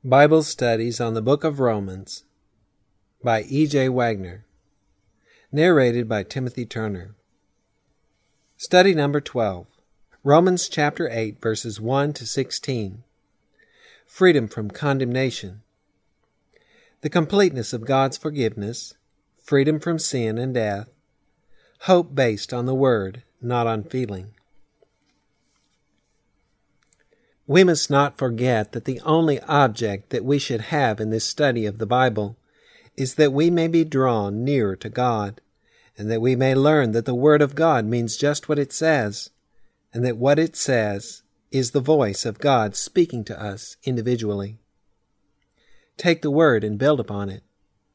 Bible Studies on the Book of Romans by E.J. Wagner. Narrated by Timothy Turner. Study number 12. Romans chapter 8, verses 1 to 16. Freedom from condemnation. The completeness of God's forgiveness, freedom from sin and death, hope based on the Word, not on feeling. We must not forget that the only object that we should have in this study of the Bible is that we may be drawn nearer to God, and that we may learn that the Word of God means just what it says, and that what it says is the voice of God speaking to us individually. Take the Word and build upon it.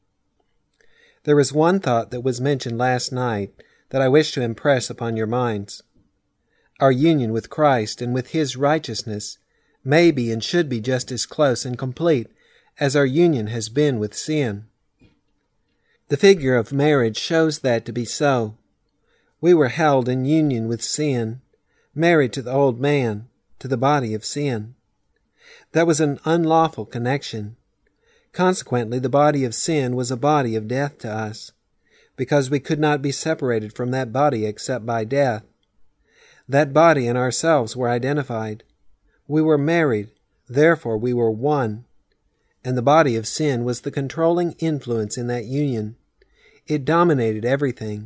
There is one thought that was mentioned last night that I wish to impress upon your minds. Our union with Christ and with His righteousness may be and should be just as close and complete as our union has been with sin. The figure of marriage shows that to be so. We were held in union with sin, married to the old man, to the body of sin. That was an unlawful connection. Consequently, the body of sin was a body of death to us, because we could not be separated from that body except by death. That body and ourselves were identified. We were married, therefore we were one, and the body of sin was the controlling influence in that union. It dominated everything.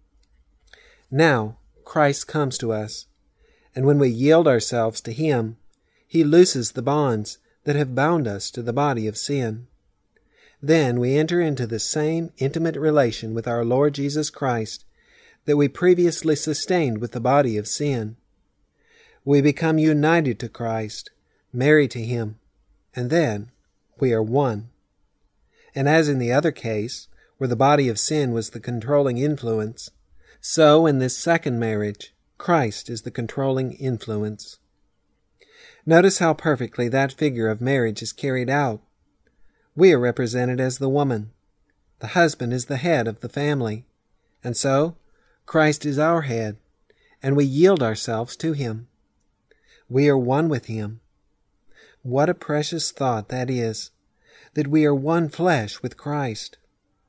Now, Christ comes to us, and when we yield ourselves to Him, He looses the bonds that have bound us to the body of sin. Then we enter into the same intimate relation with our Lord Jesus Christ that we previously sustained with the body of sin. We become united to Christ, married to Him, and then we are one. And as in the other case, where the body of sin was the controlling influence, so in this second marriage, Christ is the controlling influence. Notice how perfectly that figure of marriage is carried out. We are represented as the woman. The husband is the head of the family. And so, Christ is our head, and we yield ourselves to Him. We are one with Him. What a precious thought that is, that we are one flesh with Christ.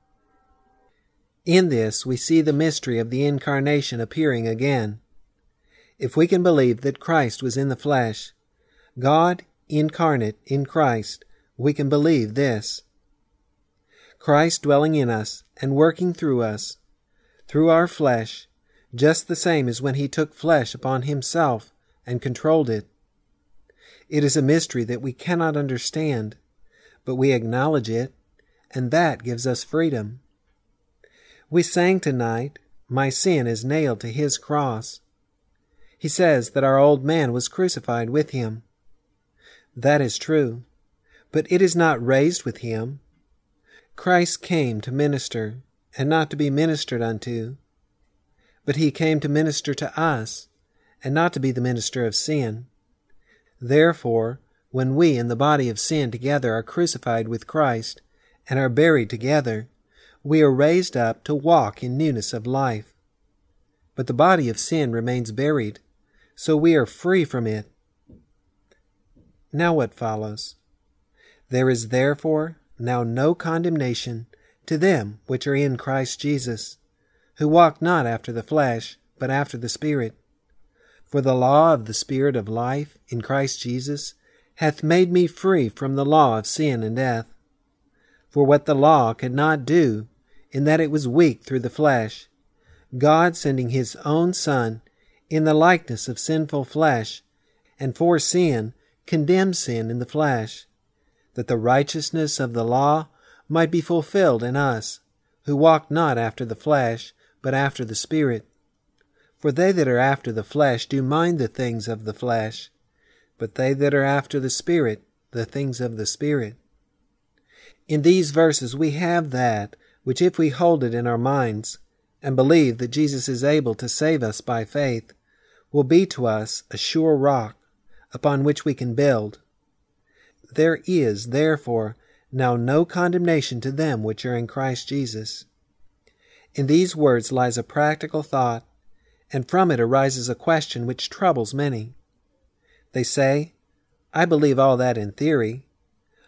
In this we see the mystery of the Incarnation appearing again. If we can believe that Christ was in the flesh, God incarnate in Christ, we can believe this. Christ dwelling in us and working through us, through our flesh, just the same as when He took flesh upon Himself and controlled it. It is a mystery that we cannot understand, but we acknowledge it, and that gives us freedom. We sang tonight, "My sin is nailed to His cross." He says that our old man was crucified with Him. That is true, but it is not raised with Him. Christ came to minister, and not to be ministered unto, but He came to minister to us, and not to be the minister of sin. Therefore, when we in the body of sin together are crucified with Christ, and are buried together, we are raised up to walk in newness of life. But the body of sin remains buried, so we are free from it. Now what follows? There is therefore now no condemnation to them which are in Christ Jesus, who walk not after the flesh, but after the Spirit. For the law of the Spirit of life in Christ Jesus hath made me free from the law of sin and death. For what the law could not do, in that it was weak through the flesh, God sending His own Son in the likeness of sinful flesh, and for sin condemned sin in the flesh, that the righteousness of the law might be fulfilled in us, who walk not after the flesh, but after the Spirit. For they that are after the flesh do mind the things of the flesh, but they that are after the Spirit, the things of the Spirit. In these verses we have that which, if we hold it in our minds, and believe that Jesus is able to save us by faith, will be to us a sure rock, upon which we can build. There is, therefore, now no condemnation to them which are in Christ Jesus. In these words lies a practical thought, and from it arises a question which troubles many. They say, "I believe all that in theory.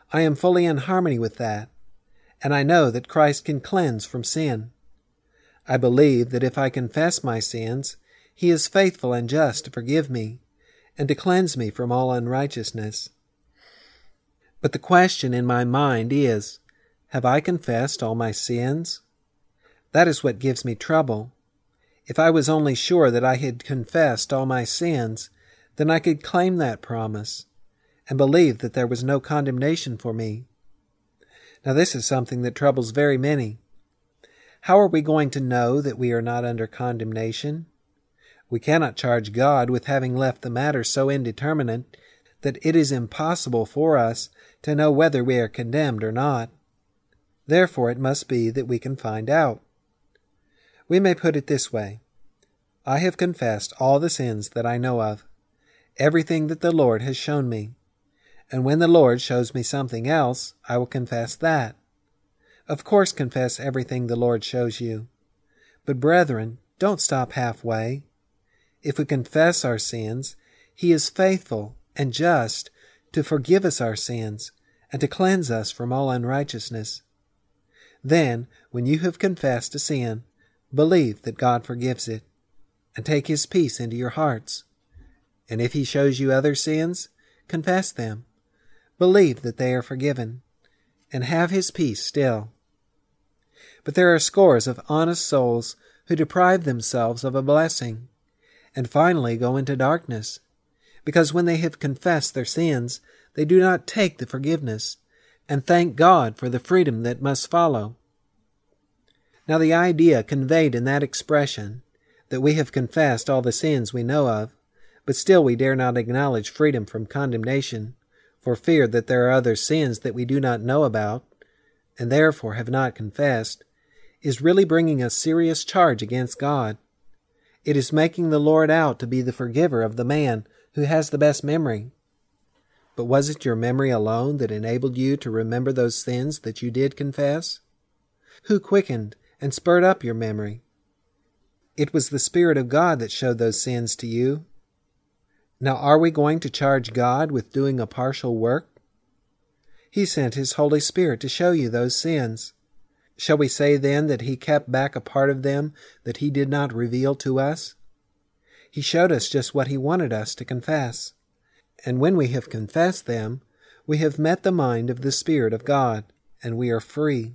I am fully in harmony with that, and I know that Christ can cleanse from sin. I believe that if I confess my sins, He is faithful and just to forgive me and to cleanse me from all unrighteousness. But the question in my mind is, have I confessed all my sins? That is what gives me trouble. If I was only sure that I had confessed all my sins, then I could claim that promise and believe that there was no condemnation for me. Now this is something that troubles very many. How are we going to know that we are not under condemnation? We cannot charge God with having left the matter so indeterminate that it is impossible for us to know whether we are condemned or not. Therefore it must be that we can find out. We may put it this way. I have confessed all the sins that I know of, everything that the Lord has shown me. And when the Lord shows me something else, I will confess that. Of course, confess everything the Lord shows you. But brethren, don't stop halfway. If we confess our sins, He is faithful and just to forgive us our sins and to cleanse us from all unrighteousness. Then, when you have confessed a sin, believe that God forgives it, and take His peace into your hearts. And if He shows you other sins, confess them. Believe that they are forgiven, and have His peace still. But there are scores of honest souls who deprive themselves of a blessing, and finally go into darkness, because when they have confessed their sins, they do not take the forgiveness, and thank God for the freedom that must follow. Now the idea conveyed in that expression, that we have confessed all the sins we know of, but still we dare not acknowledge freedom from condemnation, for fear that there are other sins that we do not know about, and therefore have not confessed, is really bringing a serious charge against God. It is making the Lord out to be the forgiver of the man who has the best memory. But was it your memory alone that enabled you to remember those sins that you did confess? Who quickened and spurred up your memory? It was the Spirit of God that showed those sins to you. Now are we going to charge God with doing a partial work? He sent His Holy Spirit to show you those sins. Shall we say then that He kept back a part of them that He did not reveal to us? He showed us just what He wanted us to confess. And when we have confessed them, we have met the mind of the Spirit of God, and we are free.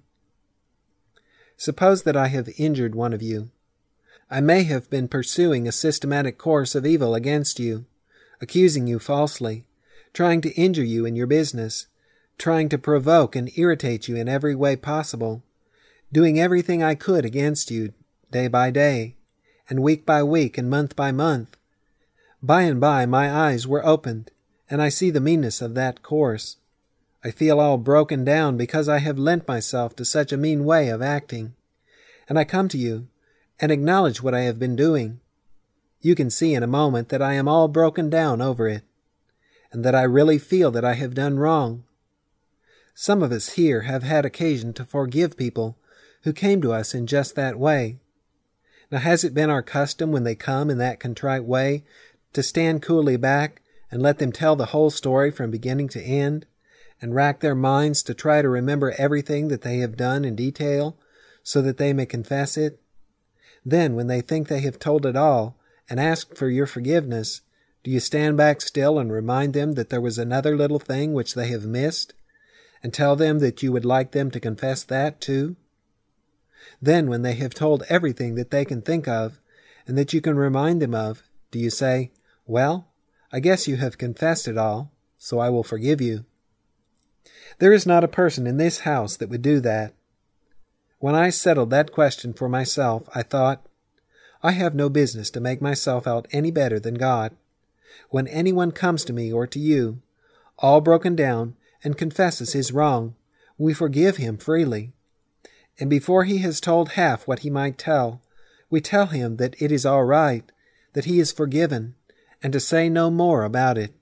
Suppose that I have injured one of you. I may have been pursuing a systematic course of evil against you, accusing you falsely, trying to injure you in your business, trying to provoke and irritate you in every way possible, doing everything I could against you, day by day, and week by week, and month by month. By and by my eyes were opened, and I see the meanness of that course. I feel all broken down because I have lent myself to such a mean way of acting, and I come to you and acknowledge what I have been doing. You can see in a moment that I am all broken down over it, and that I really feel that I have done wrong. Some of us here have had occasion to forgive people who came to us in just that way. Now has it been our custom when they come in that contrite way to stand coolly back and let them tell the whole story from beginning to end, and rack their minds to try to remember everything that they have done in detail, so that they may confess it? Then, when they think they have told it all, and ask for your forgiveness, do you stand back still and remind them that there was another little thing which they have missed, and tell them that you would like them to confess that too? Then, when they have told everything that they can think of, and that you can remind them of, do you say, "Well, I guess you have confessed it all, so I will forgive you"? There is not a person in this house that would do that. When I settled that question for myself, I thought, I have no business to make myself out any better than God. When anyone comes to me or to you, all broken down, and confesses his wrong, we forgive him freely. And before he has told half what he might tell, we tell him that it is all right, that he is forgiven, and to say no more about it.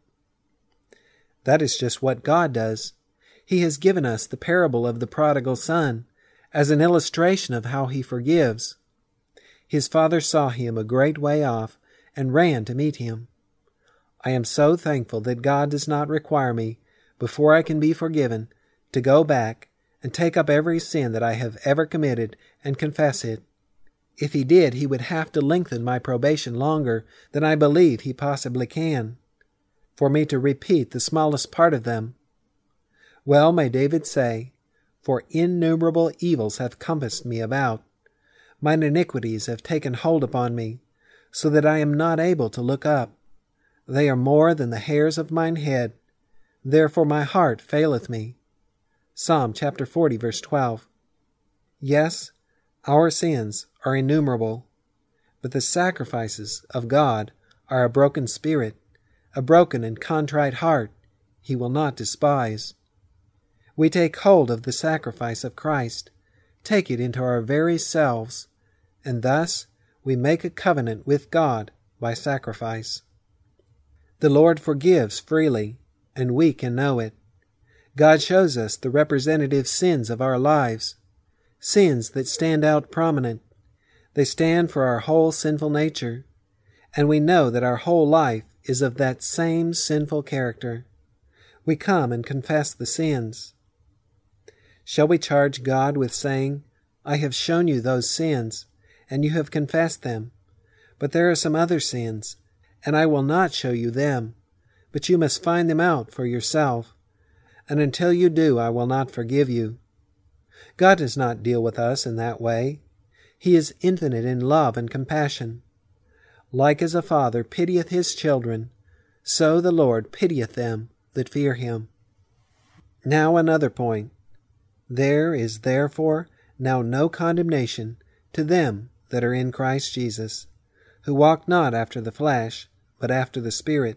That is just what God does. He has given us the parable of the prodigal son as an illustration of how he forgives. His father saw him a great way off and ran to meet him. I am so thankful that God does not require me, before I can be forgiven, to go back and take up every sin that I have ever committed and confess it. If he did, he would have to lengthen my probation longer than I believe he possibly can, for me to repeat the smallest part of them. Well may David say, "For innumerable evils have compassed me about. Mine iniquities have taken hold upon me, so that I am not able to look up. They are more than the hairs of mine head. Therefore my heart faileth me." Psalm chapter 40, verse 12. Yes, our sins are innumerable, but the sacrifices of God are a broken spirit, a broken and contrite heart he will not despise. We take hold of the sacrifice of Christ, take it into our very selves, and thus we make a covenant with God by sacrifice. The Lord forgives freely, and we can know it. God shows us the representative sins of our lives, sins that stand out prominent. They stand for our whole sinful nature, and we know that our whole life is of that same sinful character. We come and confess the sins. Shall we charge God with saying, "I have shown you those sins, and you have confessed them, but there are some other sins, and I will not show you them, but you must find them out for yourself, and until you do I will not forgive you"? God does not deal with us in that way. He is infinite in love and compassion. Like as a father pitieth his children, so the Lord pitieth them that fear him. Now another point. There is therefore now no condemnation to them that are in Christ Jesus, who walk not after the flesh, but after the Spirit.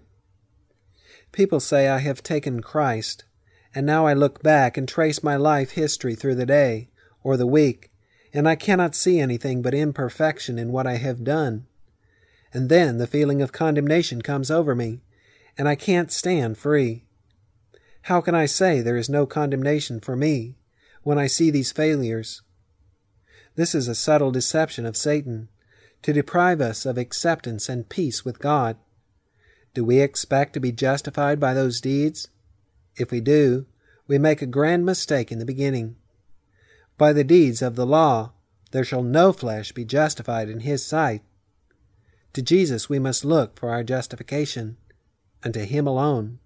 People say I have taken Christ, and now I look back and trace my life history through the day or the week, and I cannot see anything but imperfection in what I have done. And then the feeling of condemnation comes over me, and I can't stand free. How can I say there is no condemnation for me when I see these failures? This is a subtle deception of Satan, to deprive us of acceptance and peace with God. Do we expect to be justified by those deeds? If we do, we make a grand mistake in the beginning. By the deeds of the law, there shall no flesh be justified in his sight. To Jesus we must look for our justification, and to him alone.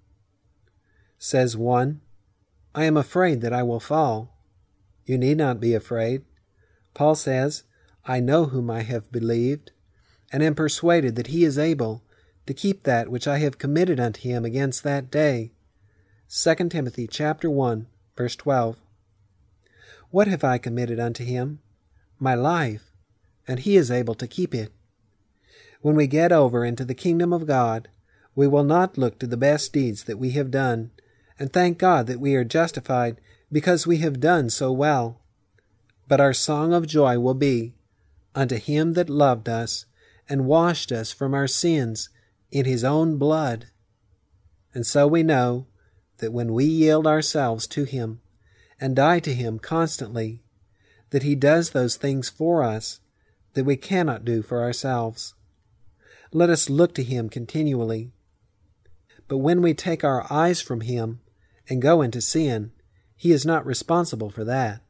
Says one, "I am afraid that I will fall." You need not be afraid. Paul says, "I know whom I have believed, and am persuaded that he is able to keep that which I have committed unto him against that day." 2 Timothy chapter 1, verse 12. What have I committed unto him? My life, and he is able to keep it. When we get over into the kingdom of God, we will not look to the best deeds that we have done, and thank God that we are justified because we have done so well. But our song of joy will be, "Unto him that loved us, and washed us from our sins in his own blood." And so we know that when we yield ourselves to him, and die to him constantly, that he does those things for us that we cannot do for ourselves. Let us look to him continually. But when we take our eyes from him and go into sin, he is not responsible for that.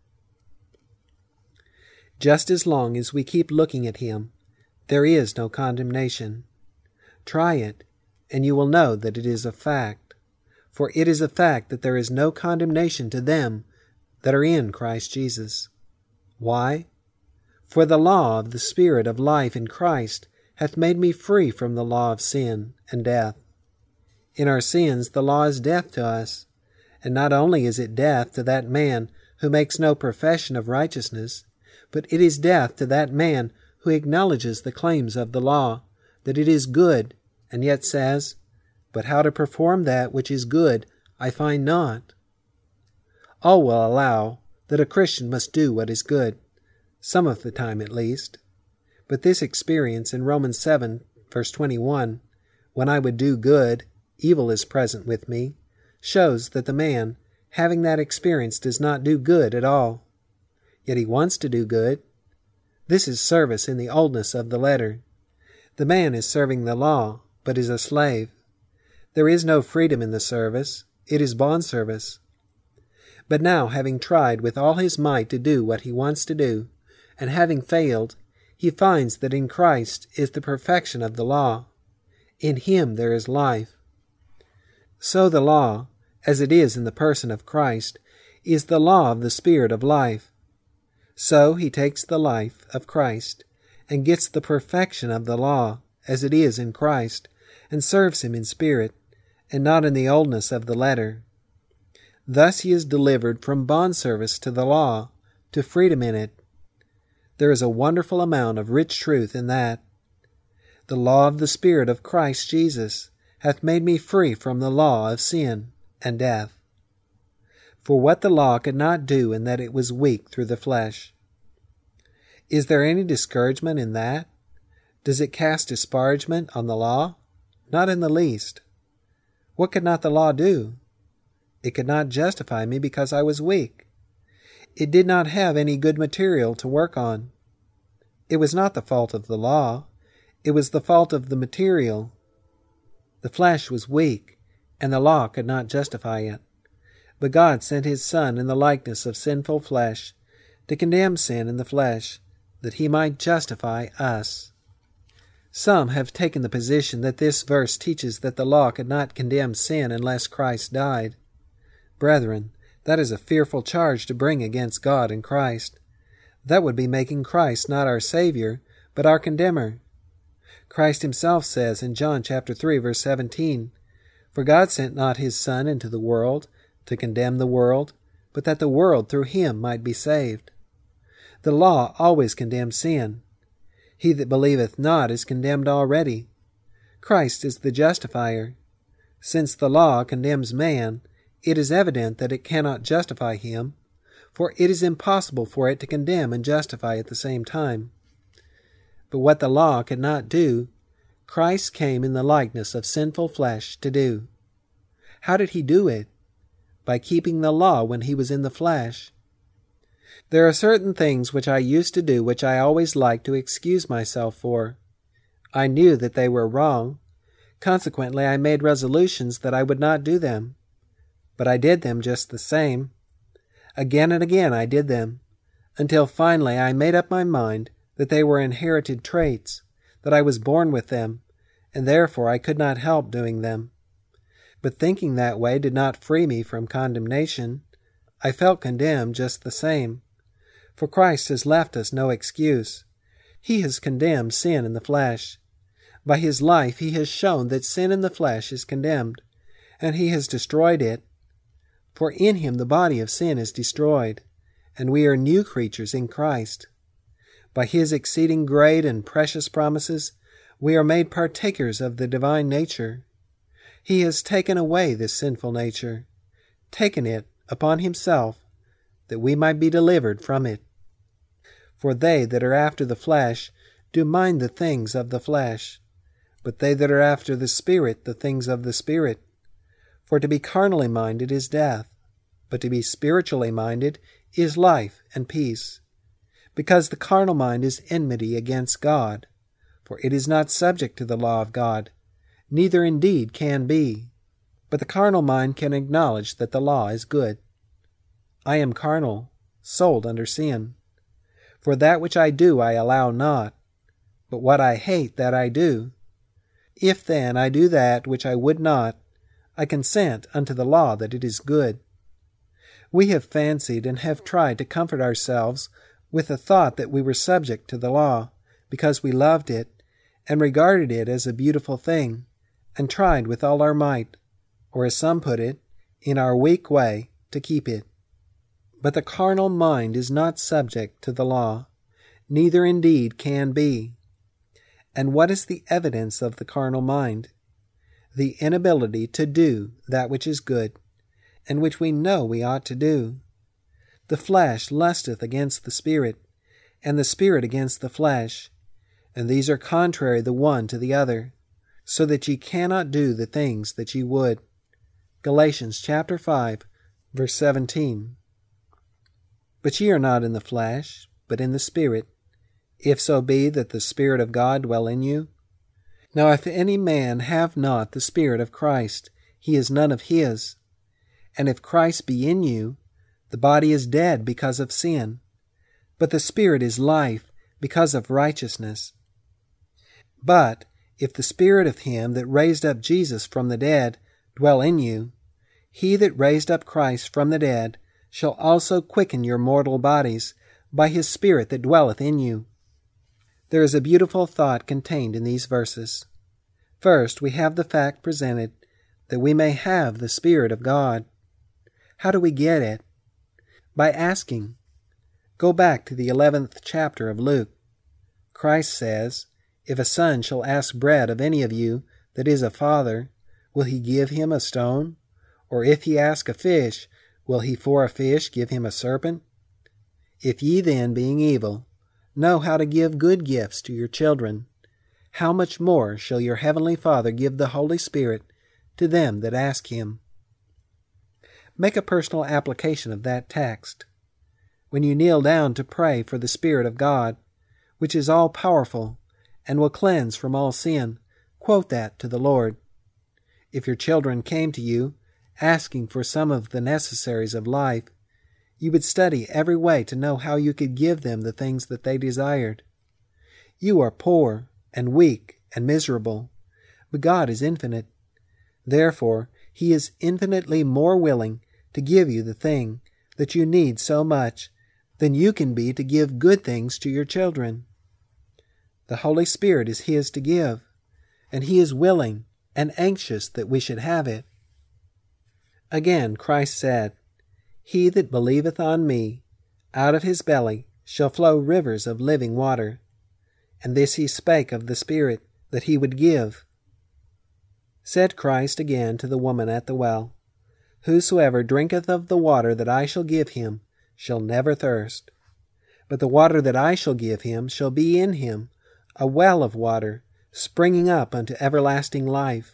Just as long as we keep looking at him, there is no condemnation. Try it, and you will know that it is a fact. For it is a fact that there is no condemnation to them that are in Christ Jesus. Why? For the law of the Spirit of life in Christ hath made me free from the law of sin and death. In our sins the law is death to us, and not only is it death to that man who makes no profession of righteousness, but it is death to that man who acknowledges the claims of the law, that it is good, and yet says, "But how to perform that which is good I find not." All will allow that a Christian must do what is good, some of the time at least. But this experience in Romans 7, verse 21, "When I would do good, evil is present with me," shows that the man, having that experience, does not do good at all. Yet he wants to do good. This is service in the oldness of the letter. The man is serving the law, but is a slave. There is no freedom in the service. It is bondservice. But now, having tried with all his might to do what he wants to do, and having failed, he finds that in Christ is the perfection of the law. In him there is life. So the law, as it is in the person of Christ, is the law of the Spirit of life. So he takes the life of Christ and gets the perfection of the law, as it is in Christ, and serves him in spirit, and not in the oldness of the letter. Thus he is delivered from bondservice to the law, to freedom in it. There is a wonderful amount of rich truth in that. The law of the Spirit of Christ Jesus hath made me free from the law of sin and death. For what the law could not do in that it was weak through the flesh. Is there any discouragement in that? Does it cast disparagement on the law? Not in the least. What could not the law do? It could not justify me because I was weak. It did not have any good material to work on. It was not the fault of the law. It was the fault of the material. The flesh was weak, and the law could not justify it. But God sent his Son in the likeness of sinful flesh to condemn sin in the flesh, that he might justify us. Some have taken the position that this verse teaches that the law could not condemn sin unless Christ died. Brethren, that is a fearful charge to bring against God and Christ. That would be making Christ not our Savior, but our condemner. Christ himself says in John chapter 3, verse 17, "For God sent not his Son into the world to condemn the world, but that the world through him might be saved." The law always condemns sin. He that believeth not is condemned already. Christ is the justifier. Since the law condemns man, it is evident that it cannot justify him, for it is impossible for it to condemn and justify at the same time. But what the law could not do, Christ came in the likeness of sinful flesh to do. How did he do it? By keeping the law when he was in the flesh. There are certain things which I used to do which I always liked to excuse myself for. I knew that they were wrong. Consequently, I made resolutions that I would not do them. But I did them just the same. Again and again I did them, until finally I made up my mind that they were inherited traits, that I was born with them, and therefore I could not help doing them. But thinking that way did not free me from condemnation. I felt condemned just the same. For Christ has left us no excuse. He has condemned sin in the flesh. By his life he has shown that sin in the flesh is condemned, and he has destroyed it. For in him the body of sin is destroyed, and we are new creatures in Christ. By his exceeding great and precious promises, we are made partakers of the divine nature. He has taken away this sinful nature, taken it upon himself, that we might be delivered from it. For they that are after the flesh do mind the things of the flesh, but they that are after the Spirit the things of the Spirit. For to be carnally minded is death, but to be spiritually minded is life and peace. Because the carnal mind is enmity against God, for it is not subject to the law of God, neither indeed can be. But the carnal mind can acknowledge that the law is good. I am carnal, sold under sin. For that which I do I allow not, but what I hate that I do. If then I do that which I would not, I consent unto the law that it is good. We have fancied and have tried to comfort ourselves with the thought that we were subject to the law, because we loved it, and regarded it as a beautiful thing, and tried with all our might, or as some put it, in our weak way, to keep it. But the carnal mind is not subject to the law, neither indeed can be. And what is the evidence of the carnal mind? The inability to do that which is good, and which we know we ought to do. The flesh lusteth against the Spirit, and the Spirit against the flesh, and these are contrary the one to the other, so that ye cannot do the things that ye would. Galatians chapter 5, verse 17. But ye are not in the flesh, but in the Spirit, if so be that the Spirit of God dwell in you. Now if any man have not the Spirit of Christ, he is none of his. And if Christ be in you, The body is dead because of sin, but the Spirit is life because of righteousness. But if the Spirit of him that raised up Jesus from the dead dwell in you, he that raised up Christ from the dead shall also quicken your mortal bodies by his Spirit that dwelleth in you. There is a beautiful thought contained in these verses. First, we have the fact presented that we may have the Spirit of God. How do we get it? By asking. Go back to the 11th chapter of Luke. Christ says, "If a son shall ask bread of any of you that is a father, will he give him a stone? Or if he ask a fish, will he for a fish give him a serpent? If ye then, being evil, know how to give good gifts to your children, how much more shall your heavenly Father give the Holy Spirit to them that ask him?" Make a personal application of that text. When you kneel down to pray for the Spirit of God, which is all-powerful and will cleanse from all sin, quote that to the Lord. If your children came to you asking for some of the necessaries of life, you would study every way to know how you could give them the things that they desired. You are poor and weak and miserable, but God is infinite. Therefore, he is infinitely more willing to give you the thing that you need so much than you can be to give good things to your children. The Holy Spirit is his to give, and he is willing and anxious that we should have it. Again, Christ said, "He that believeth on me, out of his belly shall flow rivers of living water." And this he spake of the Spirit that he would give. Said Christ again to the woman at the well, "Whosoever drinketh of the water that I shall give him shall never thirst. But the water that I shall give him shall be in him a well of water, springing up unto everlasting life."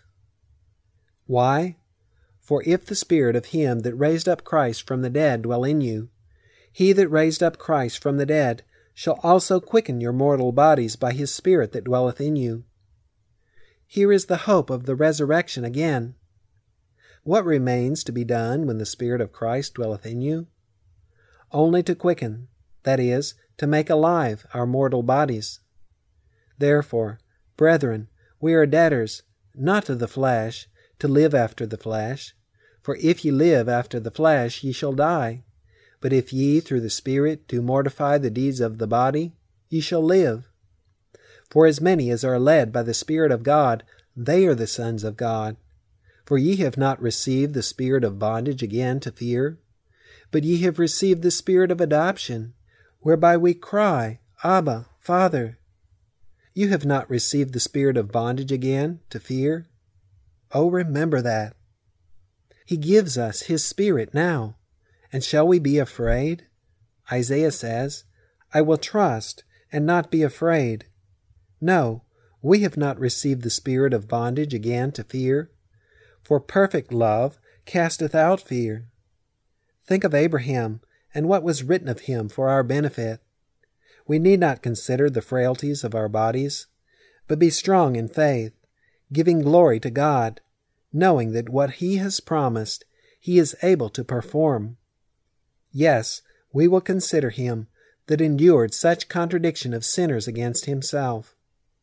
Why? For if the Spirit of him that raised up Christ from the dead dwell in you, he that raised up Christ from the dead shall also quicken your mortal bodies by his Spirit that dwelleth in you. Here is the hope of the resurrection again. What remains to be done when the Spirit of Christ dwelleth in you? Only to quicken, that is, to make alive our mortal bodies. Therefore, brethren, we are debtors, not to the flesh, to live after the flesh. For if ye live after the flesh, ye shall die. But if ye through the Spirit do mortify the deeds of the body, ye shall live. For as many as are led by the Spirit of God, they are the sons of God. For ye have not received the spirit of bondage again to fear, but ye have received the Spirit of adoption, whereby we cry, Abba, Father. You have not received the spirit of bondage again to fear. Oh, remember that. He gives us his Spirit now. And shall we be afraid? Isaiah says, "I will trust and not be afraid." No, we have not received the spirit of bondage again to fear, for perfect love casteth out fear. Think of Abraham and what was written of him for our benefit. We need not consider the frailties of our bodies, but be strong in faith, giving glory to God, knowing that what he has promised he is able to perform. Yes, we will consider him that endured such contradiction of sinners against himself.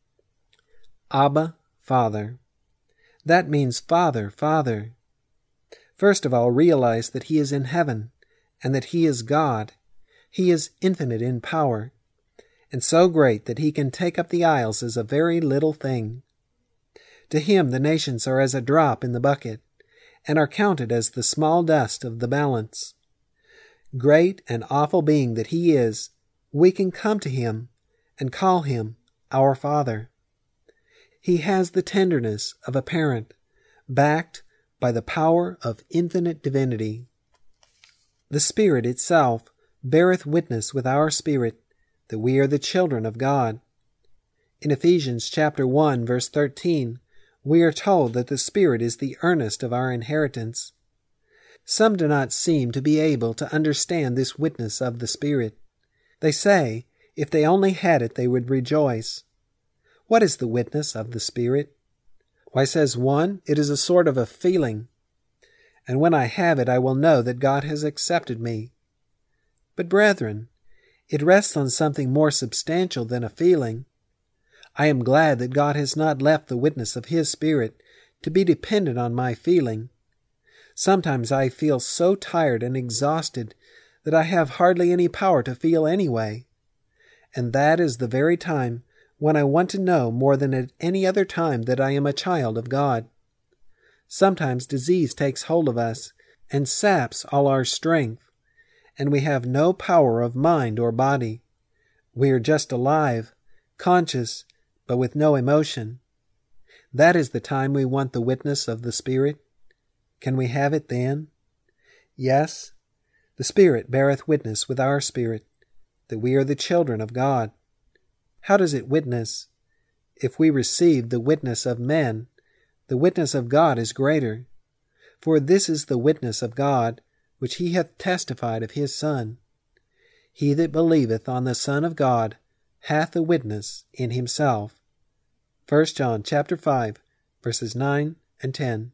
Abba, Father. That means Father, Father. First of all, realize that he is in heaven, and that he is God. He is infinite in power, and so great that he can take up the isles as a very little thing. To him the nations are as a drop in the bucket, and are counted as the small dust of the balance. Great and awful being that he is, we can come to him and call him our Father. He has the tenderness of a parent, backed by the power of infinite divinity. The Spirit itself beareth witness with our spirit that we are the children of God. In Ephesians chapter 1, verse 13, we are told that the Spirit is the earnest of our inheritance. Some do not seem to be able to understand this witness of the Spirit. They say, if they only had it, they would rejoice. What is the witness of the Spirit? Why, says one, it is a sort of a feeling. And when I have it, I will know that God has accepted me. But brethren, it rests on something more substantial than a feeling. I am glad that God has not left the witness of His Spirit to be dependent on my feeling. Sometimes I feel so tired and exhausted that I have hardly any power to feel anyway. And that is the very time when I want to know more than at any other time that I am a child of God. Sometimes disease takes hold of us and saps all our strength, and we have no power of mind or body. We are just alive, conscious, but with no emotion. That is the time we want the witness of the Spirit. Can we have it then? Yes, the Spirit beareth witness with our spirit that we are the children of God. How does it witness? If we receive the witness of men, the witness of God is greater. For this is the witness of God, which He hath testified of His Son. He that believeth on the Son of God hath a witness in himself. 1 John chapter 5, verses 9 and 10.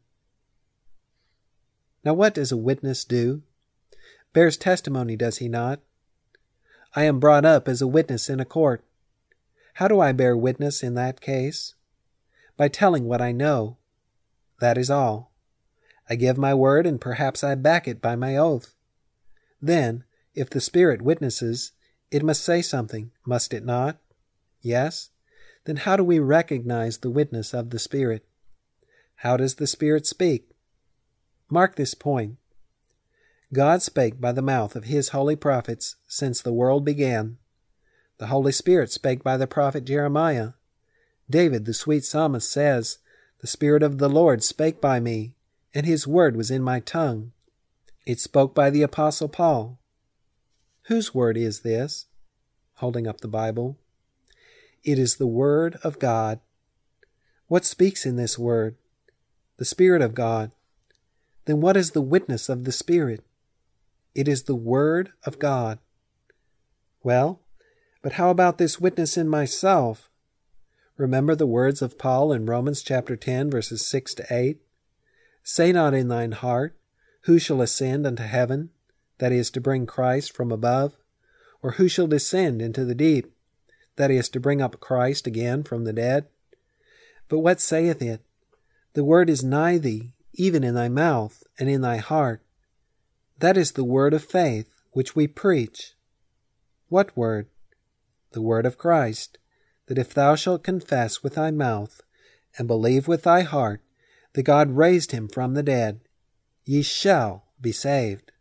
Now what does a witness do? Bears testimony, does he not? I am brought up as a witness in a court. How do I bear witness in that case? By telling what I know. That is all. I give my word, and perhaps I back it by my oath. Then, if the Spirit witnesses, it must say something, must it not? Yes? Then how do we recognize the witness of the Spirit? How does the Spirit speak? Mark this point. God spake by the mouth of His holy prophets since the world began. The Holy Spirit spake by the prophet Jeremiah. David, the sweet psalmist, says, "The Spirit of the Lord spake by me, and His word was in my tongue." It spoke by the Apostle Paul. Whose word is this? Holding up the Bible. It is the Word of God. What speaks in this Word? The Spirit of God. Then what is the witness of the Spirit? It is the Word of God. Well, but how about this witness in myself? Remember the words of Paul in Romans chapter 10, verses 6 to 8. Say not in thine heart, who shall ascend unto heaven, that is, to bring Christ from above? Or who shall descend into the deep, that is, to bring up Christ again from the dead? But what saith it? The word is nigh thee, even in thy mouth and in thy heart. That is the word of faith which we preach. What word? The word of Christ, that if thou shalt confess with thy mouth and believe with thy heart that God raised him from the dead, ye shall be saved.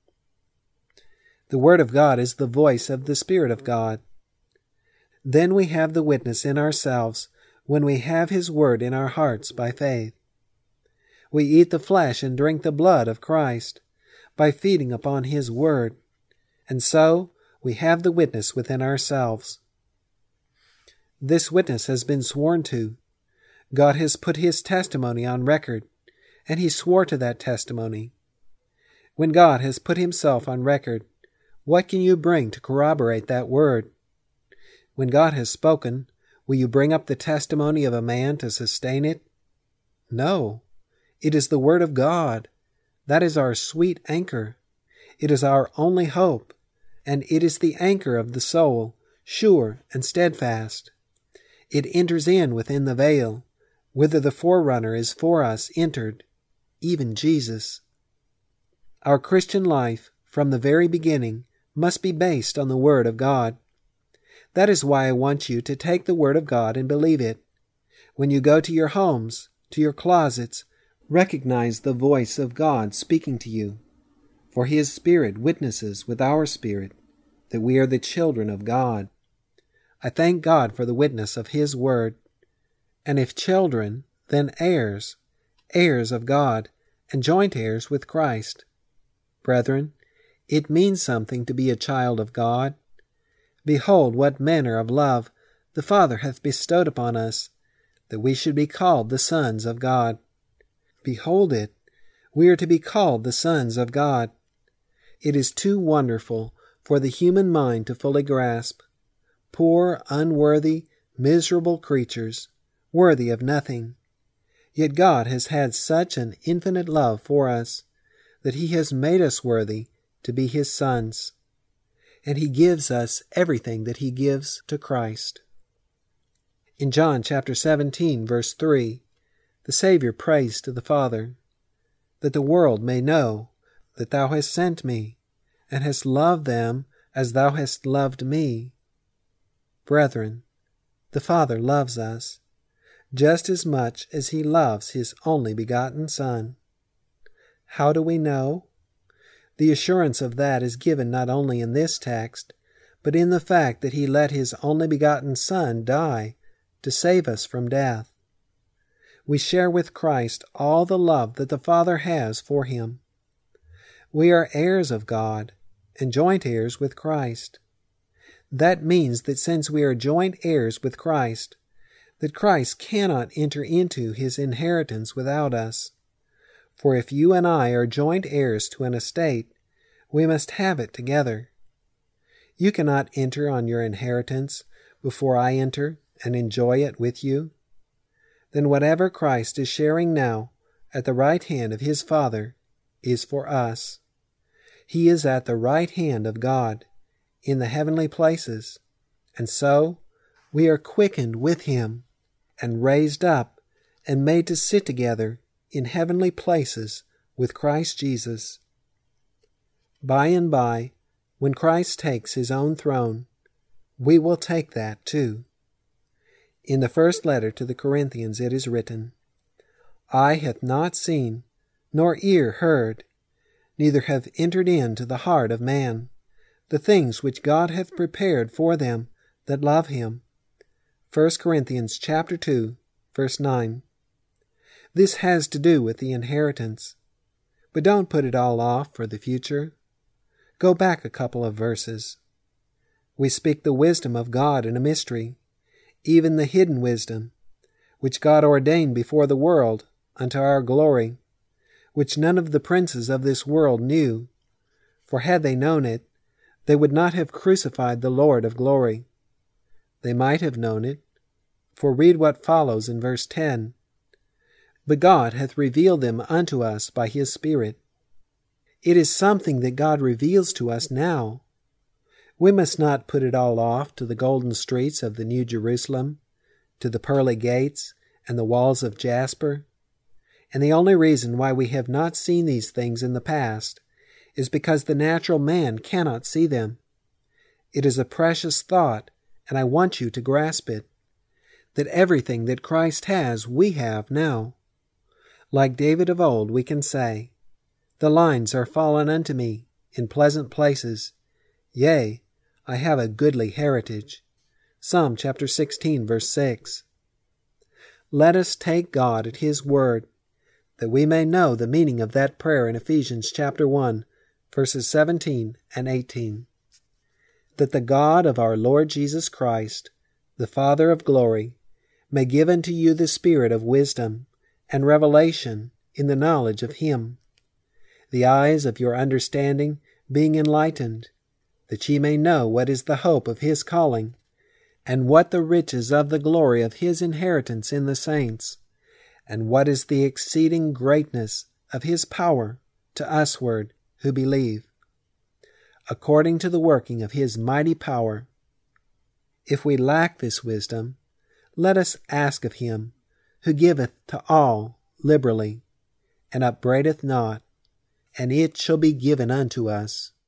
The Word of God is the voice of the Spirit of God. Then we have the witness in ourselves when we have His Word in our hearts by faith. We eat the flesh and drink the blood of Christ by feeding upon His Word, and so we have the witness within ourselves. This witness has been sworn to. God has put His testimony on record, and He swore to that testimony. When God has put Himself on record, what can you bring to corroborate that word? When God has spoken, will you bring up the testimony of a man to sustain it? No. It is the Word of God. That is our sweet anchor. It is our only hope, and it is the anchor of the soul, sure and steadfast. It enters in within the veil, whither the forerunner is for us entered, even Jesus. Our Christian life, from the very beginning, must be based on the Word of God. That is why I want you to take the Word of God and believe it. When you go to your homes, to your closets, recognize the voice of God speaking to you. For His Spirit witnesses with our spirit that we are the children of God. I thank God for the witness of His Word. And if children, then heirs, heirs of God, and joint heirs with Christ. Brethren, it means something to be a child of God. Behold, what manner of love the Father hath bestowed upon us, that we should be called the sons of God. Behold it, we are to be called the sons of God. It is too wonderful for the human mind to fully grasp. Poor, unworthy, miserable creatures, worthy of nothing. Yet God has had such an infinite love for us, that He has made us worthy to be His sons. and he gives us everything that he gives to Christ. In John chapter 17, verse 3, the Savior prays to the Father, that the world may know that thou hast sent me, and hast loved them as thou hast loved me. Brethren, the Father loves us, just as much as he loves his only begotten Son. How do we know? The assurance of that is given not only in this text, but in the fact that he let his only begotten Son die to save us from death. We share with Christ all the love that the Father has for him. We are heirs of God and joint heirs with Christ. That means that since we are joint heirs with Christ, that Christ cannot enter into his inheritance without us. For if you and I are joint heirs to an estate, we must have it together. You cannot enter on your inheritance before I enter and enjoy it with you. Then whatever Christ is sharing now at the right hand of his Father is for us. He is at the right hand of God in the heavenly places, and so we are quickened with him and raised up and made to sit together in heavenly places with Christ Jesus. By and by, when Christ takes his own throne, we will take that too. In the first letter to the Corinthians it is written, Eye hath not seen, nor ear heard, neither hath entered into the heart of man, the things which God hath prepared for them that love him. 1 Corinthians chapter 2, verse 9. This has to do with the inheritance. But don't put it all off for the future. Go back a couple of verses. We speak the wisdom of God in a mystery, even the hidden wisdom, which God ordained before the world unto our glory, which none of the princes of this world knew, for had they known it, they would not have crucified the Lord of glory. They might have known it, for read what follows in verse 10. But God hath revealed them unto us by his Spirit. It is something that God reveals to us now. We must not put it all off to the golden streets of the New Jerusalem, to the pearly gates and the walls of jasper. And the only reason why we have not seen these things in the past is because the natural man cannot see them. It is a precious thought, and I want you to grasp it, that everything that Christ has, we have now. Like David of old, we can say, The lines are fallen unto me in pleasant places. Yea, I have a goodly heritage. Psalm chapter 16, verse 6. Let us take God at his word, that we may know the meaning of that prayer in Ephesians chapter 1, verses 17 and 18. That the God of our Lord Jesus Christ, the Father of glory, may give unto you the spirit of wisdom and revelation in the knowledge of him, the eyes of your understanding being enlightened, that ye may know what is the hope of his calling, and what the riches of the glory of his inheritance in the saints, and what is the exceeding greatness of his power to usward who believe, according to the working of his mighty power. If we lack this wisdom, let us ask of him, who giveth to all liberally, and upbraideth not, and it shall be given unto us.